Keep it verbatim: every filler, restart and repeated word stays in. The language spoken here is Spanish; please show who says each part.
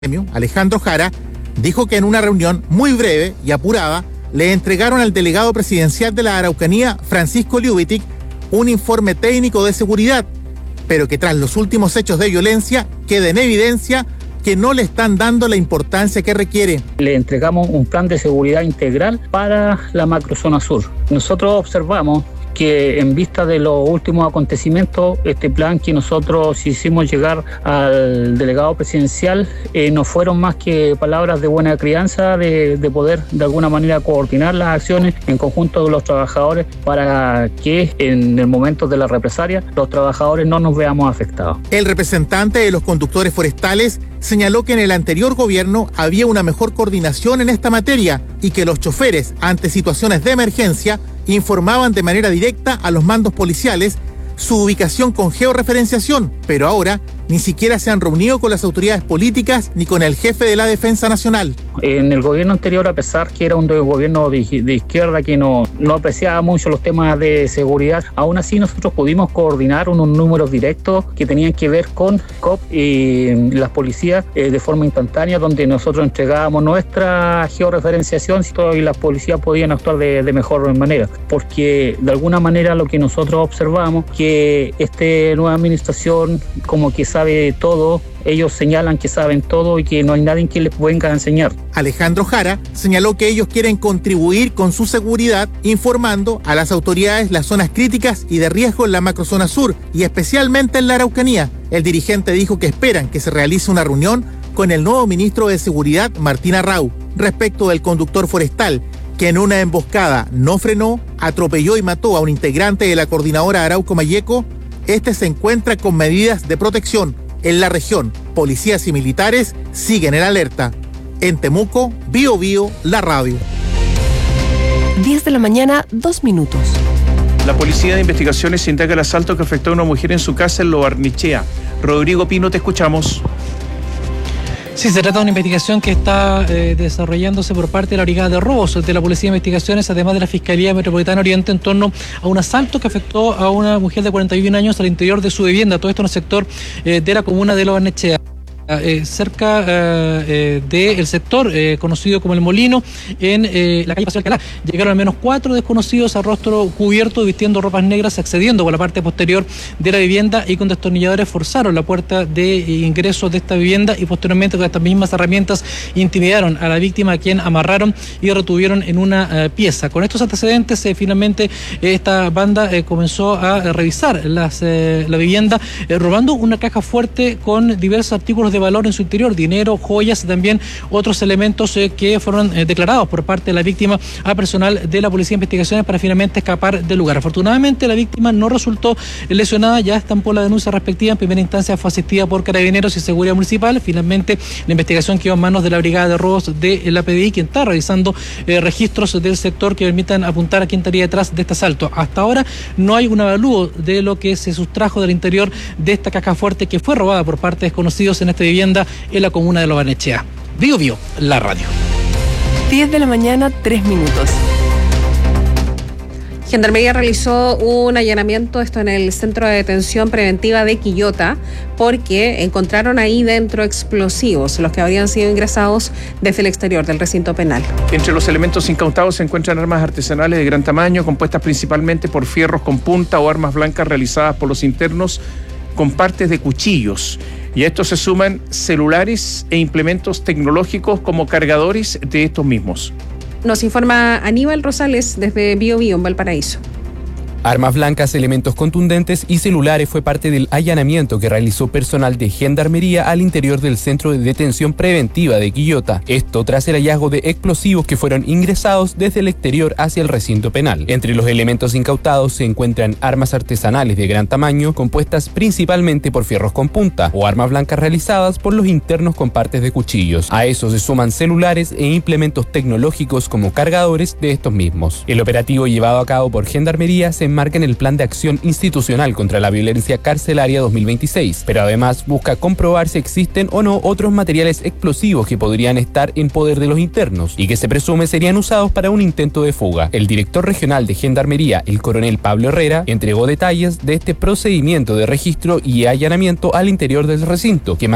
Speaker 1: Alejandro Jara, dijo que en una reunión muy breve y apurada le entregaron al delegado presidencial de la Araucanía, Francisco Liubitic, un informe técnico de seguridad, pero que tras los últimos hechos de violencia queda en evidencia que no le están dando la importancia que requiere.
Speaker 2: Le entregamos un plan de seguridad integral para la macrozona sur. Nosotros observamos que en vista de los últimos acontecimientos, este plan que nosotros hicimos llegar al delegado presidencial eh, no fueron más que palabras de buena crianza, de, de poder de alguna manera coordinar las acciones en conjunto de los trabajadores para que en el momento de la represalia los trabajadores no nos veamos afectados.
Speaker 1: El representante de los conductores forestales señaló que en el anterior gobierno había una mejor coordinación en esta materia y que los choferes, ante situaciones de emergencia, informaban de manera directa a los mandos policiales su ubicación con georreferenciación, pero ahora ni siquiera se han reunido con las autoridades políticas ni con el jefe de la Defensa Nacional.
Speaker 2: En el gobierno anterior, a pesar que era un gobierno de, de izquierda que no, no apreciaba mucho los temas de seguridad, aún así nosotros pudimos coordinar unos números directos que tenían que ver con C O P y las policías eh, de forma instantánea, donde nosotros entregábamos nuestra georreferenciación y las policías podían actuar de, de mejor manera, porque de alguna manera lo que nosotros observamos que esta nueva administración como que sabe todo, ellos señalan que saben todo y que no hay nadie que les venga a enseñar.
Speaker 1: Alejandro Jara señaló que ellos quieren contribuir con su seguridad informando a las autoridades las zonas críticas y de riesgo en la macrozona sur y especialmente en la Araucanía. El dirigente dijo que esperan que se realice una reunión con el nuevo ministro de Seguridad, Martín Arrau, respecto del conductor forestal, que en una emboscada no frenó, atropelló y mató a un integrante de la coordinadora Arauco-Mayeco. Este se encuentra con medidas de protección. En la región, policías y militares siguen en alerta. En Temuco, Bío Bío, la radio.
Speaker 3: diez de la mañana, dos minutos.
Speaker 4: La Policía de Investigaciones indaga el asalto que afectó a una mujer en su casa en Lo Barnechea. Rodrigo Pino, te escuchamos.
Speaker 5: Sí, se trata de una investigación que está eh, desarrollándose por parte de la Brigada de Robos de la Policía de Investigaciones, además de la Fiscalía Metropolitana Oriente, en torno a un asalto que afectó a una mujer de cuarenta y un años al interior de su vivienda. Todo esto en el sector eh, de la comuna de Lo Barnechea. Eh, cerca eh, eh, del sector eh, conocido como El Molino, en eh, la calle Paseo Alcalá. Llegaron al menos cuatro desconocidos a rostro cubierto, vistiendo ropas negras, accediendo por la parte posterior de la vivienda y con destornilladores forzaron la puerta de ingreso de esta vivienda y posteriormente con estas mismas herramientas intimidaron a la víctima, a quien amarraron y retuvieron en una eh, pieza. Con estos antecedentes, eh, finalmente eh, esta banda eh, comenzó a eh, revisar las, eh, la vivienda, eh, robando una caja fuerte con diversos artículos de valor en su interior, dinero, joyas, también otros elementos eh, que fueron eh, declarados por parte de la víctima a personal de la Policía de Investigaciones para finalmente escapar del lugar. Afortunadamente la víctima no resultó lesionada, ya estampó la denuncia respectiva. En primera instancia fue asistida por Carabineros y Seguridad Municipal. Finalmente la investigación quedó en manos de la Brigada de Robos de la P D I, quien está realizando eh, registros del sector que permitan apuntar a quién estaría detrás de este asalto. Hasta ahora no hay un avalúo de lo que se sustrajo del interior de esta caja fuerte que fue robada por parte de desconocidos en esta vivienda en la comuna de Lo Barnechea. Bío Bío, la radio.
Speaker 3: diez de la mañana, tres minutos.
Speaker 6: Gendarmería realizó un allanamiento, esto en el Centro de Detención Preventiva de Quillota, porque encontraron ahí dentro explosivos, los que habrían sido ingresados desde el exterior del recinto penal.
Speaker 4: Entre los elementos incautados se encuentran armas artesanales de gran tamaño, compuestas principalmente por fierros con punta o armas blancas realizadas por los internos con partes de cuchillos. Y a esto se suman celulares e implementos tecnológicos como cargadores de estos mismos.
Speaker 6: Nos informa Aníbal Rosales desde Bío Bío, en Valparaíso.
Speaker 7: Armas blancas, elementos contundentes y celulares fue parte del allanamiento que realizó personal de Gendarmería al interior del Centro de Detención Preventiva de Quillota. Esto tras el hallazgo de explosivos que fueron ingresados desde el exterior hacia el recinto penal. Entre los elementos incautados se encuentran armas artesanales de gran tamaño, compuestas principalmente por fierros con punta, o armas blancas realizadas por los internos con partes de cuchillos. A eso se suman celulares e implementos tecnológicos como cargadores de estos mismos. El operativo llevado a cabo por Gendarmería se enmarca en el Plan de Acción Institucional contra la Violencia Carcelaria dos mil veintiséis, pero además busca comprobar si existen o no otros materiales explosivos que podrían estar en poder de los internos y que se presume serían usados para un intento de fuga. El director regional de Gendarmería, el coronel Pablo Herrera, entregó detalles de este procedimiento de registro y allanamiento al interior del recinto, que